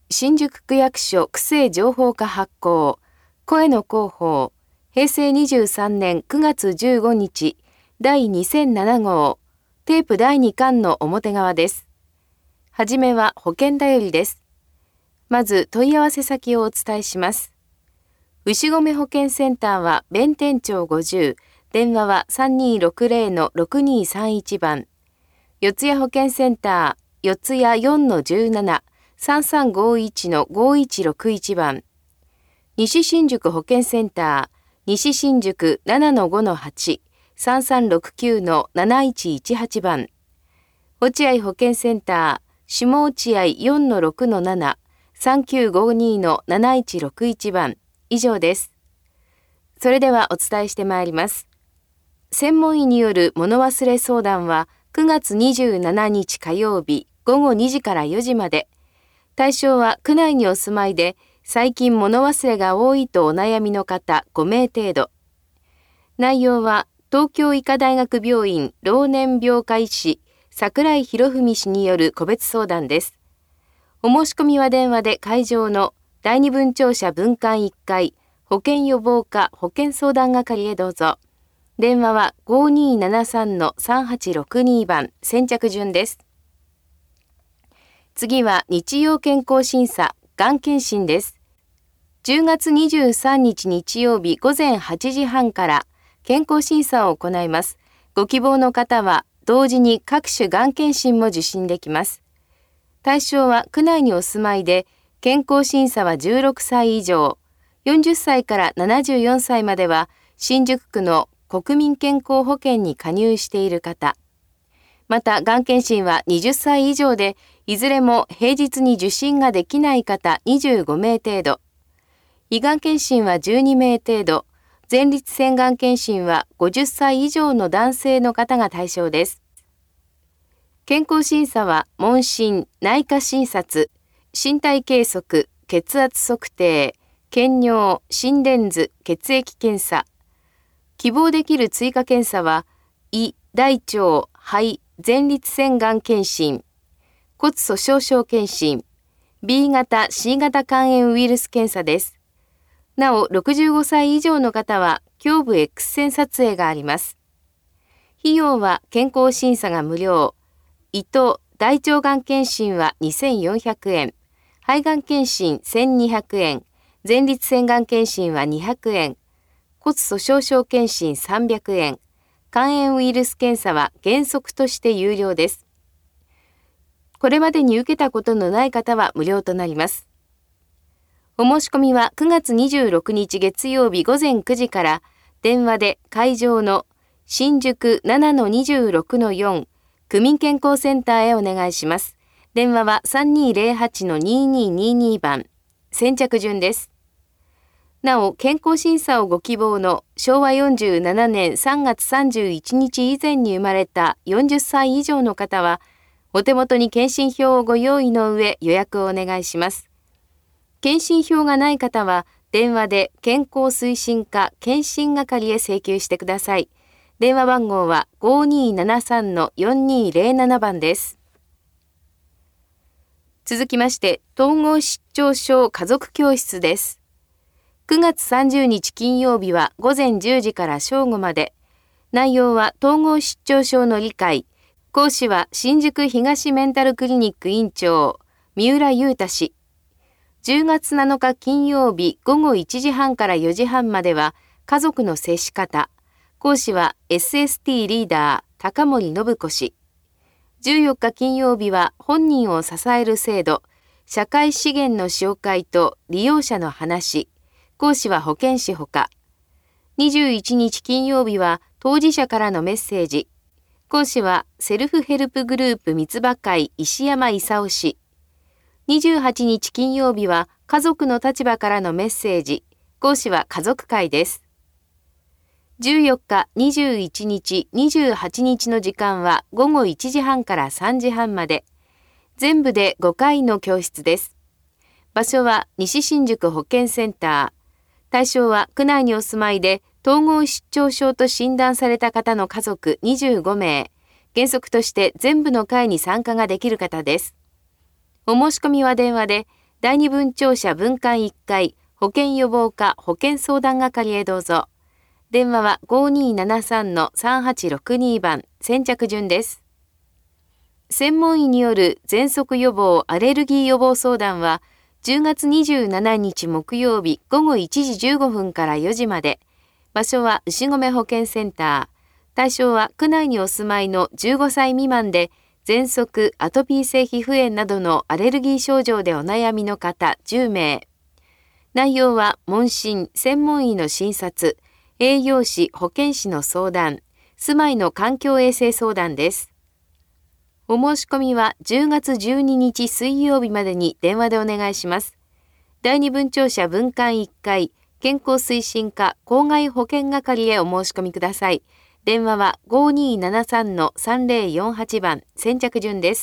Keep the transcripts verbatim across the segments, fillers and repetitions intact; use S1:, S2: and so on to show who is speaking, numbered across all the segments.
S1: 新宿区役所区政情報課発行、声の広報、へいせいにじゅうさんねんくがつじゅうごにち、だいにせんななごう、テープだいにかんの表側です。はじめは保険だよりです。まず問い合わせ先をお伝えします。牛込保健センターは弁天町ごじゅう、電話は さんにーろくぜろのろくにーさんいち 番。四谷保健センター、四谷 よんのじゅうなな、さんさんごいちのごいちろくいち 番。西新宿保健センター、西新宿 ななのごのはち、さんさんろくきゅうのなないちいちはち 番。落合保健センター、下落合 よんのろくのなな、さんきゅうごにのなないちろくいち 番。以上です。それではお伝えしてまいります。専門医による物忘れ相談はくがつにじゅうしちにち火曜日ごごにじからよじまで。対象は区内にお住まいで最近物忘れが多いとお悩みの方ごめい程度。内容は東京医科大学病院老年病科医師櫻井博文氏による個別相談です。お申し込みは電話で会場の第二分庁舎分館いっかい保健予防課保健相談係へどうぞ。電話は ごにーななさんのさんはちろくに 番、先着順です。次は日曜健康審査、がん検診です。じゅうがつにじゅうさんにち日曜日ごぜんはちじはんから健康審査を行います。ご希望の方は同時に各種がん検診も受診できます。対象は区内にお住まいで、健康審査はじゅうろくさい以上、よんじゅっさいからななじゅうよんさいまでは新宿区の国民健康保険に加入している方。また、がん検診ははたち以上で、いずれも平日に受診ができない方にじゅうごめい程度。胃がん検診はじゅうにめい程度。前立腺がん検診はごじゅっさい以上の男性の方が対象です。健康審査は問診、内科診察、身体計測、血圧測定、検尿、心電図、血液検査。希望できる追加検査は、胃、大腸、肺、前立腺がん検診、骨粗しょう症検診、ビー 型、シー 型肝炎ウイルス検査です。なお、ろくじゅうごさい以上の方は、胸部 X 線撮影があります。費用は健康審査が無料。胃と大腸がん検診はにせんよんひゃくえん、肺がん検診せんにひゃくえん、前立腺がん検診はにひゃくえん、骨粗しょう症検診さんびゃくえん、肝炎ウイルス検査は原則として有料です。これまでに受けたことのない方は無料となります。お申し込みはくがつにじゅうろくにち月曜日ごぜんくじから電話で会場の新宿 ななのにじゅうろくのよん 区民健康センターへお願いします。電話は さんにーぜろはちのにーにーにーに 番、先着順です。なお、健康審査をご希望のしょうわよんじゅうななねんさんがつさんじゅういちにち以前に生まれたよんじゅっさい以上の方は、お手元に検診票をご用意の上予約をお願いします。検診票がない方は、電話で健康推進課検診係へ請求してください。電話番号は ごにーななさんのよんにーぜろなな 番です。続きまして、統合失調症家族教室です。くがつさんじゅうにち金曜日はごぜんじゅうじから正午まで。内容は統合失調症の理解。講師は新宿東メンタルクリニック院長、三浦優太氏。じゅうがつなのか金曜日ごごいちじはんからよじはんまでは家族の接し方。講師は エスエスティー リーダー、高森信子氏。じゅうよっか金曜日は本人を支える制度、社会資源の紹介と利用者の話。講師は保健師ほか。にじゅういちにち金曜日は当事者からのメッセージ。講師はセルフヘルプグループ三つ葉会石山勲氏。にじゅうはちにち金曜日は家族の立場からのメッセージ。講師は家族会です。じゅうよっか、にじゅういちにち、にじゅうはちにちの時間はごごいちじはんからさんじはんまで。全部でごかいの教室です。場所は西新宿保健センター。対象は区内にお住まいで統合失調症と診断された方の家族にじゅうごめい。原則として全部の会に参加ができる方です。お申し込みは電話で第二分庁舎分館いっかい保健予防課保健相談係へどうぞ。電話は ごにーななさんのさんはちろくに 番、先着順です。専門医による喘息予防アレルギー予防相談は、じゅうがつにじゅうしちにち木曜日午後いちじじゅうごふんからよじまで、場所は牛込保健センター。対象は区内にお住まいのじゅうごさい未満で、喘息、アトピー性皮膚炎などのアレルギー症状でお悩みの方じゅうめい。内容は問診、専門医の診察、栄養士、保健師の相談、住まいの環境衛生相談です。お申し込みはじゅうがつじゅうににち水曜日までに電話でお願いします。第二分庁舎分館いっかい健康推進課公害保険係へお申し込みください。電話は ごにーななさんのさんぜろよんはち 番、先着順です。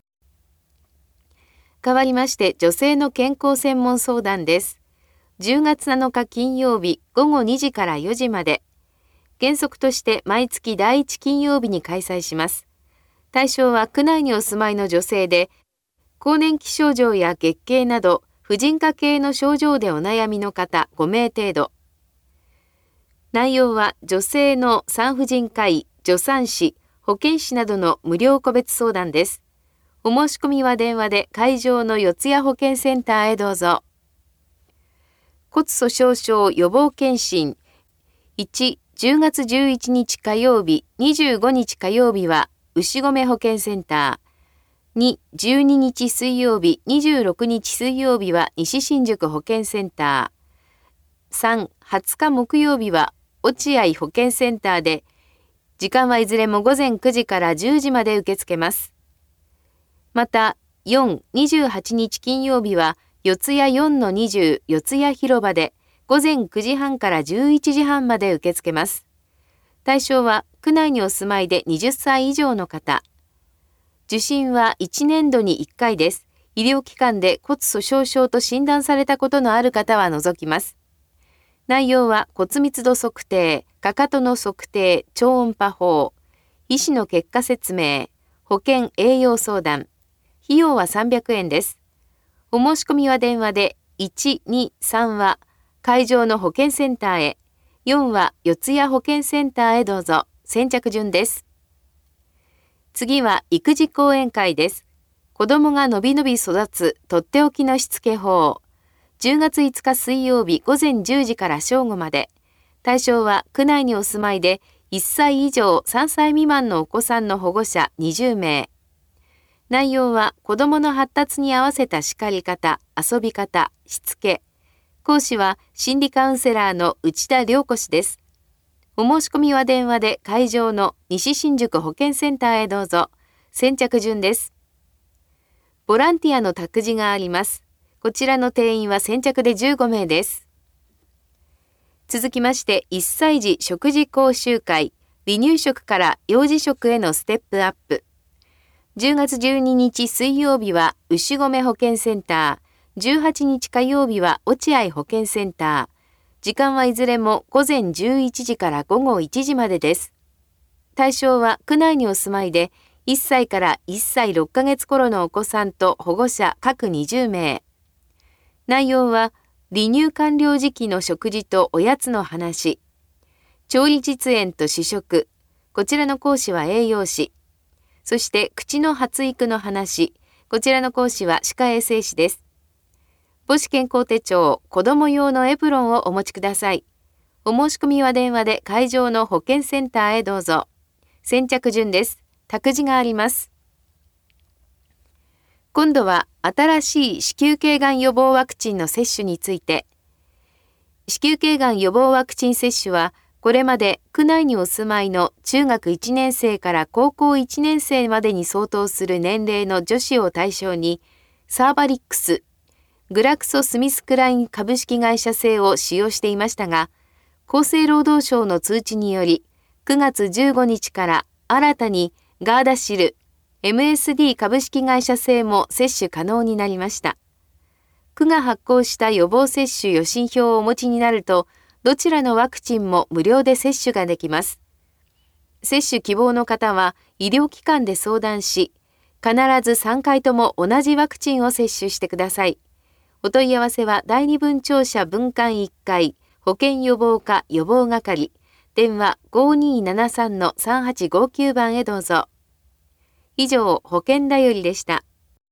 S1: 代わりまして女性の健康専門相談です。じゅうがつなのか金曜日午後にじからよじまで。原則として毎月だいいち金曜日に開催します。対象は区内にお住まいの女性で、更年期症状や月経など、婦人科系の症状でお悩みの方ごめい程度。内容は女性の産婦人科医、助産師、保健師などの無料個別相談です。お申し込みは電話で会場の四谷保健センターへどうぞ。骨粗しょう症予防検診。いち、じゅうがつじゅういちにち火曜日、にじゅうごにち火曜日は牛込保健センター。に、じゅうににち水曜日、にじゅうろくにち水曜日は西新宿保健センター。さん、はつか木曜日は落合保健センターで、時間はいずれもごぜんくじからじゅうじまで受け付けます。また、よん、にじゅうはちにち金曜日は四谷 よんのにじゅう 四谷広場で午前くじはんからじゅういちじはんまで受け付けます。対象は区内にお住まいではたち以上の方。受診はいちねんどにいっかいです。医療機関で骨粗しょう症と診断されたことのある方は除きます。内容は骨密度測定、かかとの測定、超音波法、医師の結果説明、保健栄養相談。費用はさんびゃくえんです。お申し込みは電話でいち、に、さんは会場の保健センターへ、よんは四谷保健センターへどうぞ。先着順です。次は育児講演会です。子供がのびのび育つとっておきのしつけ法。じゅうがついつか水曜日午前じゅうじから正午まで。対象は区内にお住まいでいっさい以上さんさい未満のお子さんの保護者にじゅうめい。内容は子どもの発達に合わせた叱り方、遊び方、しつけ。講師は心理カウンセラーの内田良子氏です。お申し込みは電話で会場の西新宿保健センターへどうぞ。先着順です。ボランティアの託児があります。こちらの定員は先着でじゅうごめいです。続きましていっさい児食事講習会、離乳食から幼児食へのステップアップ。じゅうがつじゅうににち水曜日は牛込保健センター、じゅうはちにち火曜日は落合保健センター。時間はいずれもごぜんじゅういちじからごごいちじまでです。対象は区内にお住まいでいっさいからいっさいろっかげつ頃のお子さんと保護者各にじゅうめい。内容は離乳完了時期の食事とおやつの話、調理実演と試食、こちらの講師は栄養士、そして口の発育の話、こちらの講師は歯科衛生士です。母子健康手帳、子供用のエプロンをお持ちください。お申し込みは電話で会場の保健センターへどうぞ。先着順です。託児があります。今度は新しい子宮頸がん予防ワクチンの接種について。子宮頸がん予防ワクチン接種は、これまで区内にお住まいの中学いちねんせいから高校いちねんせいまでに相当する年齢の女子を対象に、サーバリックス、グラクソ・スミスクライン株式会社製を使用していましたが、厚生労働省の通知により、くがつじゅうごにちから新たにガーダシル、エムエスディー 株式会社製も接種可能になりました。区が発行した予防接種予診票をお持ちになると、どちらのワクチンも無料で接種ができます。接種希望の方は医療機関で相談し、必ずさんかいとも同じワクチンを接種してください。 お問い合わせは第二分庁舎分館いっかい保険予防課予防係、電話 ごーにーななさん さんはちごきゅう 番へどうぞ。以上、保険だよりでした。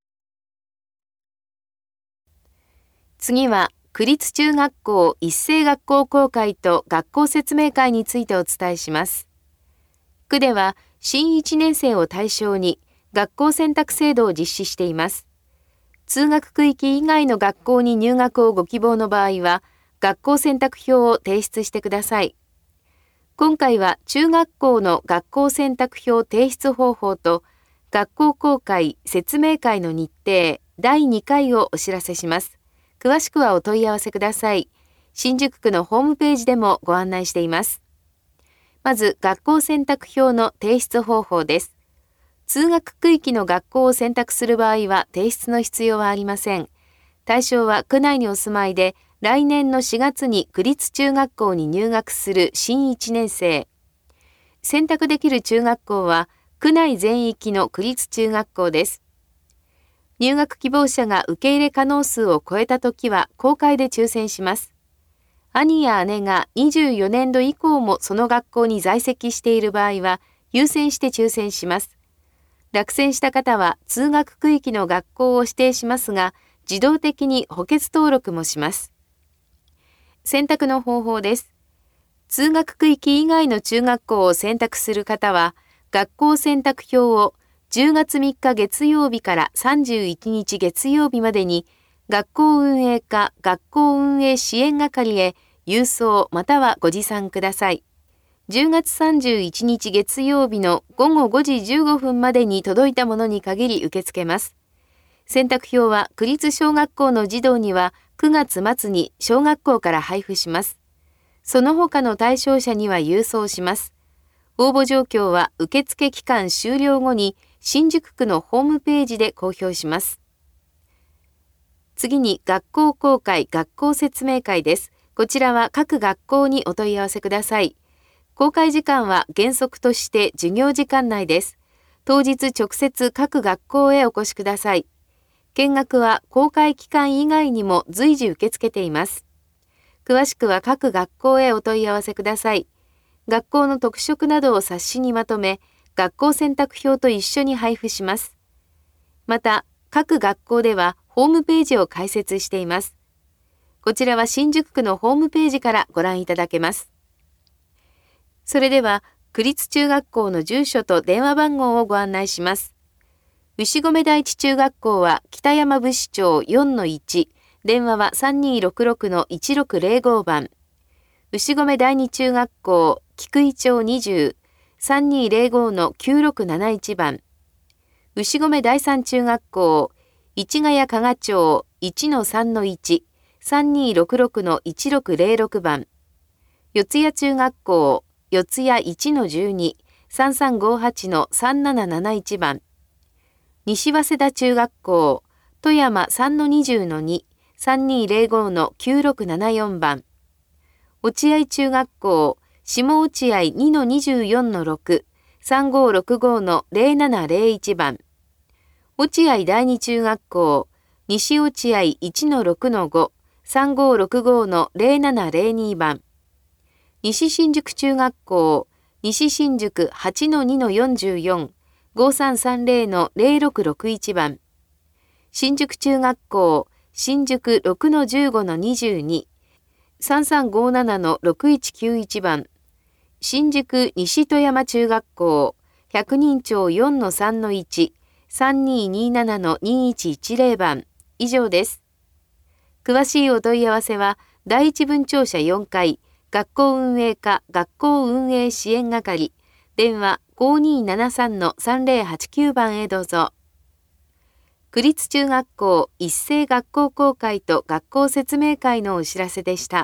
S1: 次は、区立中学校一斉学校公開と学校説明会についてお伝えします。区では、新いちねん生を対象に学校選択制度を実施しています。通学区域以外の学校に入学をご希望の場合は、学校選択票を提出してください。今回は中学校の学校選択票提出方法と、学校公開説明会の日程だいにかいをお知らせします。詳しくはお問い合わせください。新宿区のホームページでもご案内しています。まず、学校選択票の提出方法です。通学区域の学校を選択する場合は提出の必要はありません。対象は区内にお住まいで、来年のしがつに区立中学校に入学する新いちねん生。選択できる中学校は、区内全域の区立中学校です。入学希望者が受け入れ可能数を超えたときは公開で抽選します。兄や姉がにじゅうよねんど以降もその学校に在籍している場合は優先して抽選します。落選した方は通学区域の学校を指定しますが、自動的に補欠登録もします。選択の方法です。通学区域以外の中学校を選択する方は、学校選択票をじゅうがつみっか月曜日からさんじゅういちにち月曜日までに、学校運営課学校運営支援係へ郵送またはご持参ください。じゅうがつさんじゅういちにち月曜日のごごごじじゅうごふんまでに届いたものに限り受け付けます。選択票は区立小学校の児童にはくがつまつに小学校から配布します。その他の対象者には郵送します。応募状況は受付期間終了後に新宿区のホームページで公表します。次に学校公開学校説明会です。こちらは各学校にお問い合わせください。公開時間は原則として授業時間内です。当日直接各学校へお越しください。見学は公開期間以外にも随時受け付けています。詳しくは各学校へお問い合わせください。学校の特色などを冊子にまとめ、学校選択票と一緒に配布します。また、各学校ではホームページを開設しています。こちらは新宿区のホームページからご覧いただけます。それでは、区立中学校の住所と電話番号をご案内します。牛込第一中学校は北山部市町 よんのいち、電話は さんにーろくろくのいちろくぜろご 番。牛込第二中学校菊井町にじゅう、さんにーぜろごのきゅうろくなないち番。牛込第三中学校市ヶ谷加賀町 いちのさんのいち、さんにーろくろくのいちろくぜろろく番。四谷中学校四谷 いちのじゅうに、さんさんごはちのさんなななないち番。西早稲田中学校富山 さんのにじゅうのに、さんにーぜろごのきゅうろくななよん番。落合中学校下落合 にのにじゅうよんのろく、さんごろくごのぜろななぜろいち番。落合第二中学校西落合 いちのろくのご、さんごろくごのぜろななぜろに番。西新宿中学校西新宿 はちのにのよんじゅうよん、ごさんさんぜろのぜろろくろくいち番。新宿中学校新宿 ろくのじゅうごのにじゅうに、さんさんごななのろくいちきゅういち番。新宿西戸山中学校百人町 よんのさんのいち、さんにーにーななのにいちいちぜろ番。以上です。詳しいお問い合わせは第一分庁舎よんかい学校運営課学校運営支援係、電話 ごーにーななさんのさんぜろはちきゅう番へどうぞ。区立中学校一斉学校公開と学校説明会のお知らせでした。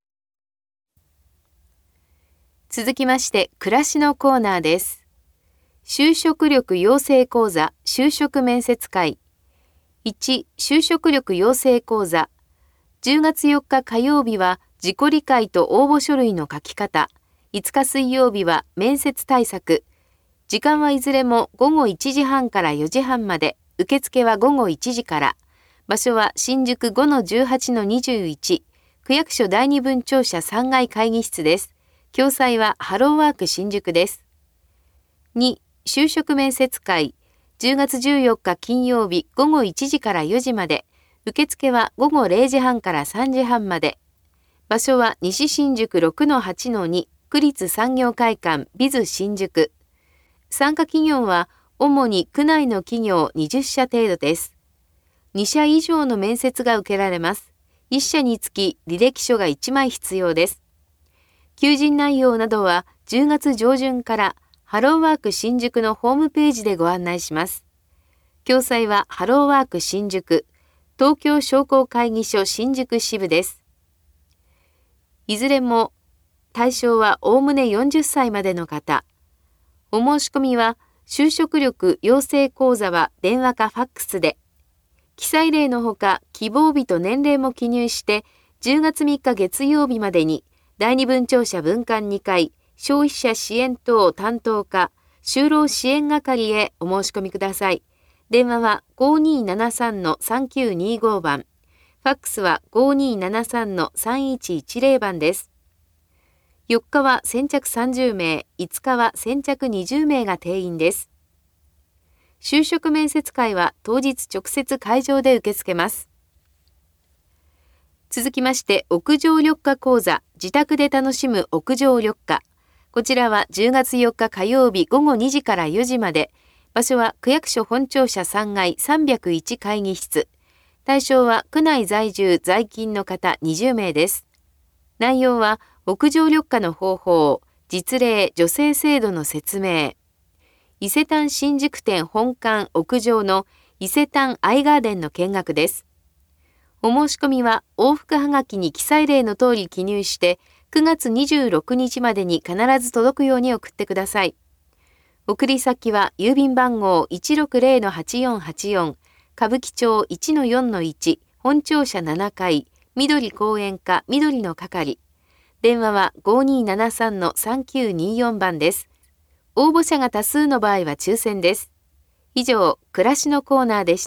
S1: 続きまして、暮らしのコーナーです。就職力養成講座就職面接会。いち、就職力養成講座。じゅうがつよっか火曜日は自己理解と応募書類の書き方。いつか水曜日は面接対策。時間はいずれもごごいちじはんからよじはんまで。受付はごごいちじから。 場所は新宿 ごのじゅうはちのにじゅういち、区役所第二分庁舎さんがい会議室です。共催はハローワーク新宿です。に、就職面接会、じゅうがつじゅうよっか金曜日ごごいちじからよじまで、受付はごごれいじはんからさんじはんまで。場所は西新宿 ろくのはちのに、区立産業会館ビズ新宿。参加企業は主に区内の企業にじゅっしゃ程度です。にしゃ以上の面接が受けられます。いっしゃにつき履歴書がいちまい必要です。求人内容などはじゅうがつじょうじゅんからハローワーク新宿のホームページでご案内します。共催はハローワーク新宿、東京商工会議所新宿支部です。いずれも対象はおおむねよんじゅっさいまでの方。お申し込みは就職力養成講座は電話かファックスで。記載例のほか希望日と年齢も記入してじゅうがつみっか月曜日までに第二分庁舎分館にかい消費者支援等担当課就労支援係へお申し込みください。電話は ごにーななさんのさんきゅうにご 番、ファックスは ごにーななさんのさんいちいちぜろ 番です。よっかは先着さんじゅうめい、いつかは先着にじゅうめいが定員です。就職面接会は当日直接会場で受け付けます。続きまして、屋上緑化講座、自宅で楽しむ屋上緑化。こちらはじゅうがつよっか火曜日ごごにじからよじまで、場所は区役所本庁舎さんがいさんびゃくいち会議室。対象は区内在住在勤の方にじゅうめいです。内容は屋上緑化の方法、実例、助成制度の説明。伊勢丹新宿店本館屋上の伊勢丹アイガーデンの見学です。お申し込みは往復はがきに記載例の通り記入してくがつにじゅうろくにちまでに必ず届くように送ってください。送り先は郵便番号 いちろくぜろのはちよんはちよん 歌舞伎町 いちのよんのいち 本庁舎ななかい緑公園課緑の係。電話は ごにーななさんのさんきゅうによん 番です。応募者が多数の場合は抽選です。以上、暮らしのコーナーでした。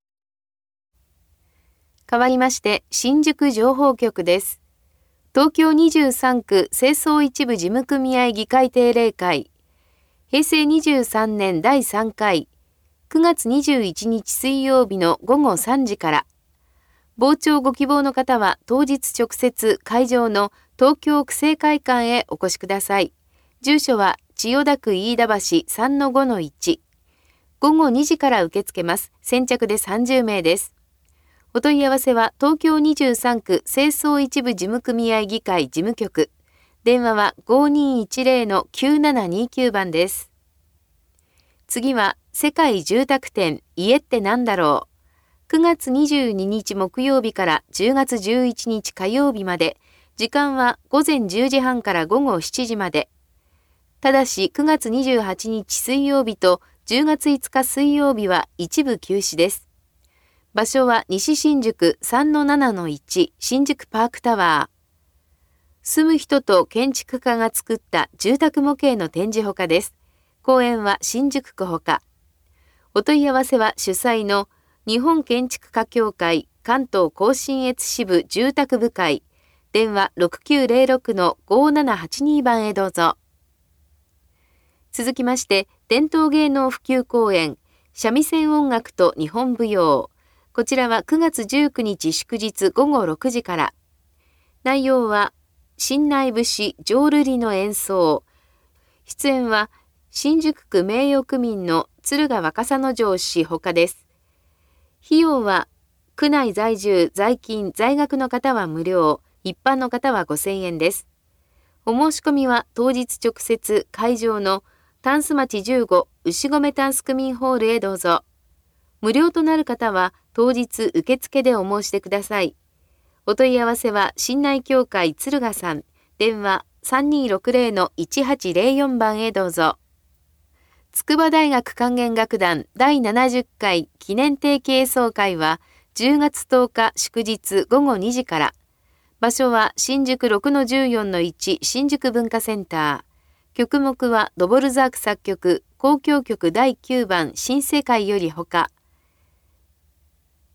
S1: 変わりまして、新宿情報局です。東京にじゅうさんく清掃一部事務組合議会定例会。へいせいにじゅうさんねんだいさんかい、くがつにじゅういちにち水曜日のごごさんじから。傍聴ご希望の方は当日直接会場の東京区政会館へお越しください。住所は千代田区飯田橋 さんのごのいち。ごごにじから受け付けます。先着でさんじゅうめいです。お問い合わせは東京にじゅうさんく清掃一部事務組合議会事務局。電話は ごにーいちぜろのきゅうななにきゅう 番です。次は世界住宅展家ってなんだろう。くがつにじゅうににち木曜日からじゅうがつじゅういちにち火曜日まで。時間はごぜんじゅうじはんからごごしちじまで。ただしくがつにじゅうはちにち水曜日とじゅうがついつか水曜日は一部休止です。場所は西新宿 さんのななのいち 新宿パークタワー。住む人と建築家が作った住宅模型の展示ほかです。公園は新宿区ほか。お問い合わせは主催の日本建築家協会関東甲信越支部住宅部会。電話 ろくきゅうぜろろくのごななはちに 番へどうぞ。続きまして、伝統芸能普及公演、三味線音楽と日本舞踊。こちらはくがつじゅうくにち祝日ごごろくじから。内容は、新内節浄瑠璃の演奏。出演は、新宿区名誉区民の敦賀若狭之丞氏ほかです。費用は、区内在住、在勤、在学の方は無料、一般の方はごせんえんです。お申し込みは当日直接会場のタンス町じゅうご牛込タンス区民ホールへどうぞ。無料となる方は当日受付でお申し出ください。お問い合わせは新内協会敦賀さん、電話 さんにーろくぜろのいちはちぜろよん 番へどうぞ。筑波大学管弦楽団だいななじゅっかい記念定期演奏会はじゅうがつとおか祝日ごごにじから。場所は新宿 ろくのじゅうよんのいち 新宿文化センター。曲目はドボルザーク作曲、交響曲だいきゅうばん新世界よりほか。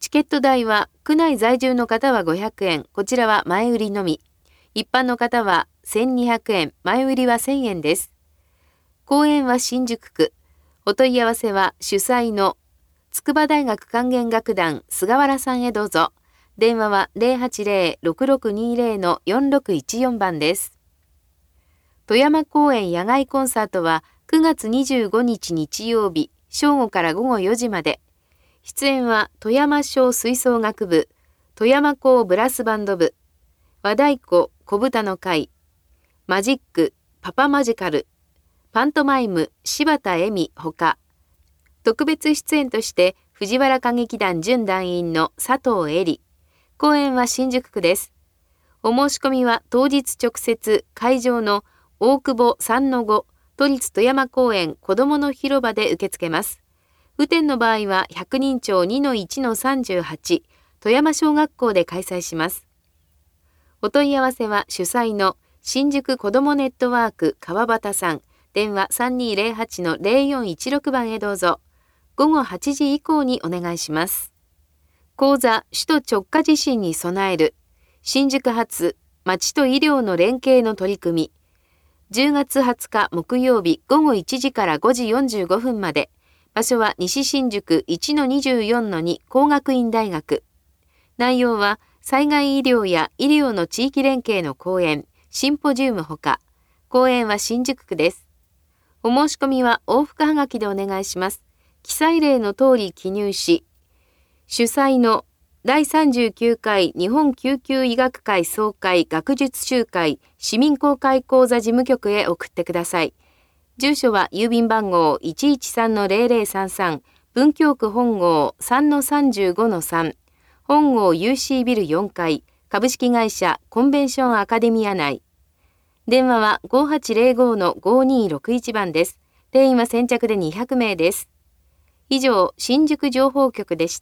S1: チケット代は区内在住の方はごひゃくえん、こちらは前売りのみ。一般の方はせんにひゃくえん、前売りはせんえんです。公演は新宿区。お問い合わせは主催の筑波大学管弦楽団菅原さんへどうぞ。電話は ゼロはちゼロ ろくろくにゼロ のよんろくいちよん 番です。富山公演野外コンサートはくがつにじゅうごにち日曜日、正午からごごよじまで。出演は富山小吹奏楽部、富山高ブラスバンド部、和太鼓小豚の会、マジックパパマジカル、パントマイム柴田恵美ほか、特別出演として藤原歌劇団準団員の佐藤恵里。公演は新宿区です。お申し込みは当日直接会場の大久保 さんのご 都立富山公園子どもの広場で受け付けます。雨天の場合は百人町 にのいちのさんじゅうはち 富山小学校で開催します。お問い合わせは主催の新宿子どもネットワーク川端さん、電話 さんにーゼロはちのゼロよんいちろく 番へどうぞ。ごごはちじ以降にお願いします。講座首都直下地震に備える新宿発町と医療の連携の取り組み。じゅうがつはつか木曜日ごごいちじからごじよんじゅうごふんまで。場所は西新宿 いちのにじゅうよんのに 工学院大学。内容は災害医療や医療の地域連携の講演、シンポジウムほか。講演は新宿区です。お申し込みは往復はがきでお願いします。記載例の通り記入し、主催のだいさんじゅうきゅうかい日本救急医学会総会学術集会市民公開講座事務局へ送ってください。住所は郵便番号 いちいちさんのゼロゼロさんさん、文京区本郷 さんのさんじゅうごのさん、本郷 ユーシー ビルよんかい、株式会社コンベンションアカデミア内。電話は ごはちゼロごのごにーろくいち 番です。定員は先着でにひゃくめいです。以上、新宿情報局でした。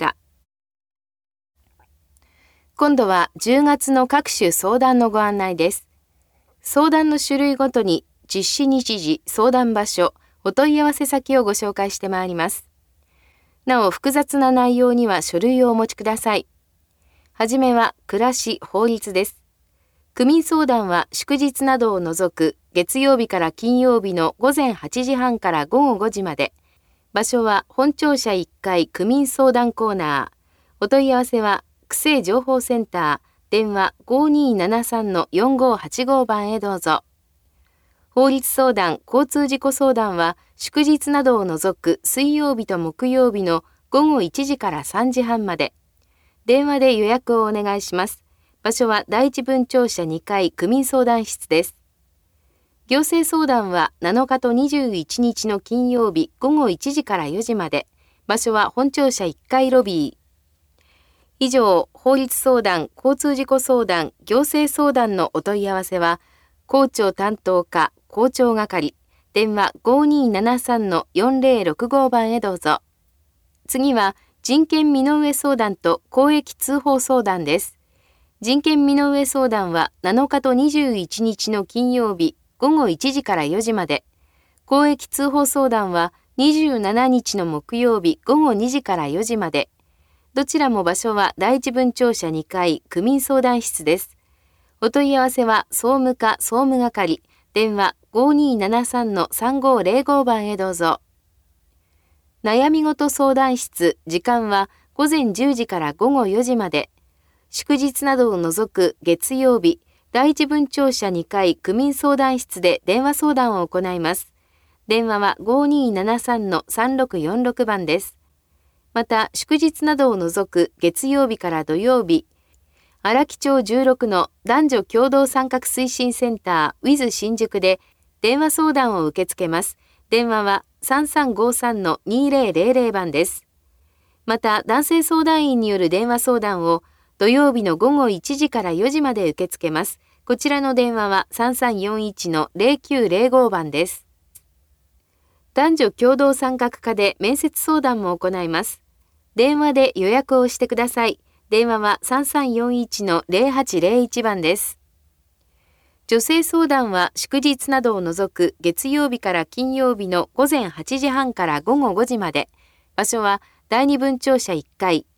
S1: 今度はじゅうがつの各種相談のご案内です。相談の種類ごとに実施日時、相談場所、お問い合わせ先をご紹介してまいります。なお、複雑な内容には書類をお持ちください。はじめは、暮らし、法律です。区民相談は祝日などを除く月曜日から金曜日のごぜんはちじはんからごごごじまで。場所は本庁舎いっかい区民相談コーナー。お問い合わせは、区政情報センター、電話 ごにーななさんのよんごはちご 番へどうぞ。法律相談、交通事故相談は祝日などを除く水曜日と木曜日のごごいちじからさんじはんまで。電話で予約をお願いします。場所は第一分庁舎にかい区民相談室です。行政相談はなのかとにじゅういちにちの金曜日ごごいちじからよじまで。場所は本庁舎いっかいロビー。以上、法律相談、交通事故相談、行政相談のお問い合わせは、校長担当課、校長係、電話 ごにーななさんのよんぜろろくご 番へどうぞ。次は、人権身の上相談と公益通報相談です。人権身の上相談はなのかとにじゅういちにちの金曜日ごごいちじからよじまで。公益通報相談はにじゅうしちにちの木曜日ごごにじからよじまで。どちらも場所は第一分庁舎にかい区民相談室です。お問い合わせは総務課総務係、電話 ごにーななさんのさんごゼロご 番へどうぞ。悩み事相談室、時間はごぜんじゅうじからごごよじまで。祝日などを除く月曜日、第一分庁舎にかい区民相談室で電話相談を行います。電話は ごにーななさんのさんろくよんろく 番です。また、祝日などを除く月曜日から土曜日、荒木町じゅうろくの男女共同参画推進センター ウィズ 新宿で電話相談を受け付けます。電話はさんさんごさんのにぜろぜろぜろ 番です。また、男性相談員による電話相談を土曜日のごごいちじからよじまで受け付けます。こちらの電話はさんさんよんいちのゼロきゅうゼロご 番です。男女共同参画課で面接相談も行います。電話で予約をしてください。電話はさんさんよんいちのゼロはちゼロいち 番です。女性相談は祝日などを除く月曜日から金曜日のごぜんはちじはんからごごごじまで。場所は第二分庁舎いっかい。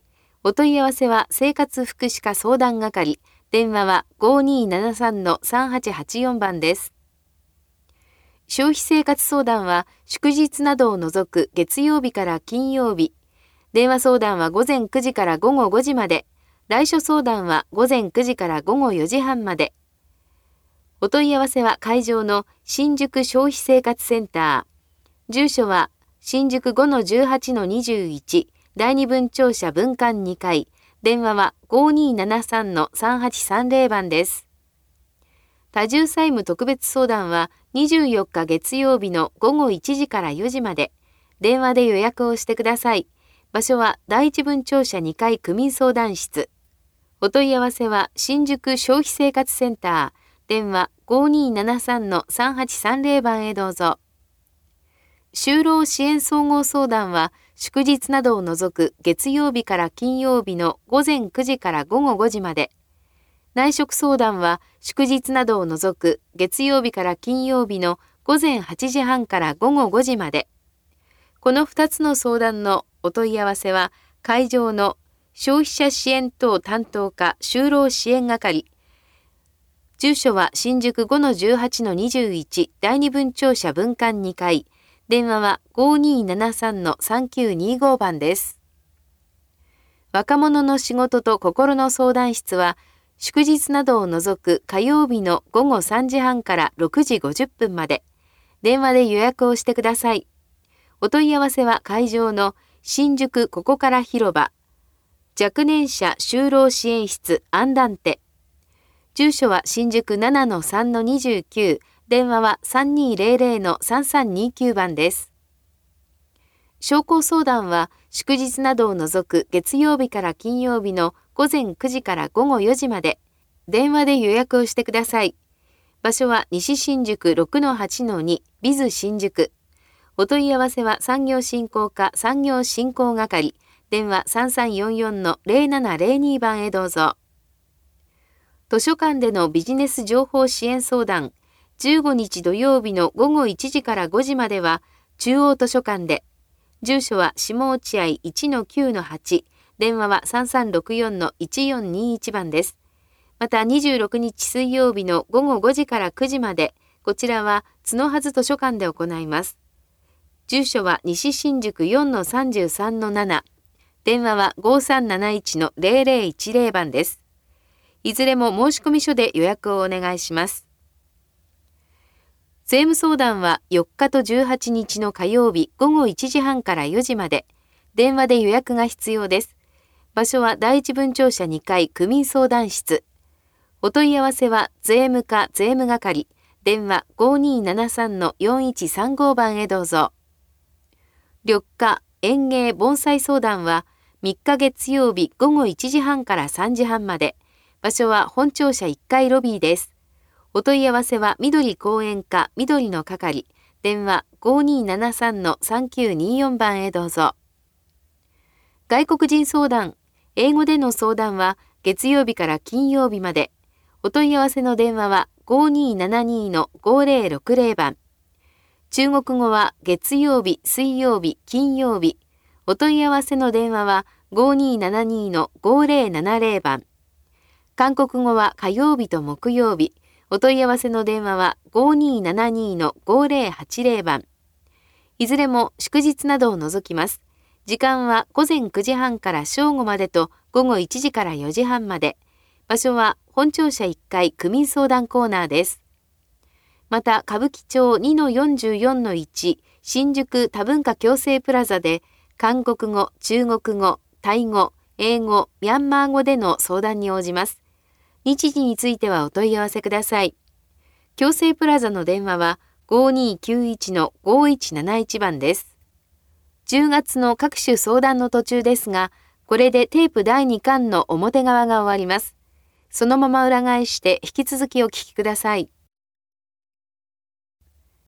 S1: お問い合わせは生活福祉課相談係、電話は ごにーななさんのさんはちはちよん 番です。消費生活相談は祝日などを除く月曜日から金曜日。電話相談は午前くじから午後ごじまで。来所相談は午前くじから午後よじはんまで。お問い合わせは会場の新宿消費生活センター。住所は新宿 ごのじゅうはちのにじゅういち 第二分庁舎分館にかい。電話は ごにーななさんのさんはちさんぜろ 番です。多重債務特別相談はにじゅうよっか月曜日の午後いちじからよじまで。電話で予約をしてください。場所は第一分庁舎にかい区民相談室。お問い合わせは新宿消費生活センター。電話 ごにーななさんのさんはちさんぜろ 番へどうぞ。就労支援総合相談は祝日などを除く月曜日から金曜日の午前くじから午後ごじまで。内職相談は祝日などを除く月曜日から金曜日の午前はちじはんから午後ごじまで。このふたつの相談のお問い合わせは会場の消費者支援等担当課就労支援係。住所は新宿 ごのじゅうはちのにじゅういち 第二分庁舎分館にかい。電話は ごにーななさんのさんきゅうにご 番です。若者の仕事と心の相談室は祝日などを除く火曜日の午後さんじはんからろくじごじゅっぷんまで。電話で予約をしてください。お問い合わせは会場の新宿ここから広場。若年者就労支援室アンダンテ。住所は新宿 ななのさんのにじゅうきゅう。電話は さんにーぜろぜろのさんさんにきゅう 番です。商工相談は祝日などを除く月曜日から金曜日の午前くじから午後よじまで。電話で予約をしてください。場所は西新宿 ろくのはちのに ビズ新宿。お問い合わせは産業振興課産業振興係。電話さんさんよんよんのぜろななぜろに 番へどうぞ。図書館でのビジネス情報支援相談。じゅうごにち土曜日の午後いちじからごじまでは中央図書館で。住所は下落合 いちのきゅうのはち。電話はさんさんろくよんのいちよんにいち 番です。またにじゅうろくにち水曜日の午後ごじからくじまで。こちらは角はず図書館で行います。住所は西新宿 よんのさんじゅうさんのなな。電話はごさんなないちのぜろぜろいちぜろ 番です。いずれも申込書で予約をお願いします。税務相談はよっかとじゅうはちにちの火曜日午後いちじはんからよじまで。電話で予約が必要です。場所は第一分庁舎にかい区民相談室。お問い合わせは税務課税務係。電話 ごにーななさんのよんいちさんご 番へどうぞ。緑化園芸盆栽相談はみっか月曜日午後いちじはんからさんじはんまで。場所は本庁舎いっかいロビーです。お問い合わせは緑公園課緑の係。電話 ごにーななさんのさんきゅうによん 番へどうぞ。外国人相談。英語での相談は月曜日から金曜日まで。お問い合わせの電話は ごにーななにのごぜろろくぜろ 番。中国語は月曜日、水曜日、金曜日。お問い合わせの電話は ごにーななにのごぜろななぜろ 番。韓国語は火曜日と木曜日。お問い合わせの電話は ごにーななにのごぜろはちぜろ 番。いずれも祝日などを除きます。時間は午前くじはんから正午までと午後いちじからよじはんまで。場所は本庁舎いっかい区民相談コーナーです。また歌舞伎町 にのよんじゅうよんのいち 新宿多文化共生プラザで韓国語、中国語、タイ語、英語、ミャンマー語での相談に応じます。日時についてはお問い合わせください。共生プラザの電話は ごにーきゅういちのごいちなないち 番です。じゅうがつの各種相談の途中ですが、これでテープだいにかんの表側が終わります。そのまま裏返して引き続きお聞きください。